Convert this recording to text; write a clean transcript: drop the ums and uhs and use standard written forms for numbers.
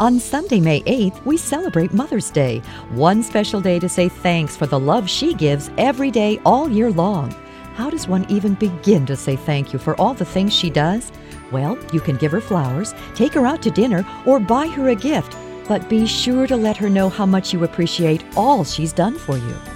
On Sunday, May 8th, we celebrate Mother's Day, one special day to say thanks for the love she gives every day all year long. How does one even begin to say thank you for all the things she does? Well, you can give her flowers, take her out to dinner, or buy her a gift, but be sure to let her know how much you appreciate all she's done for you.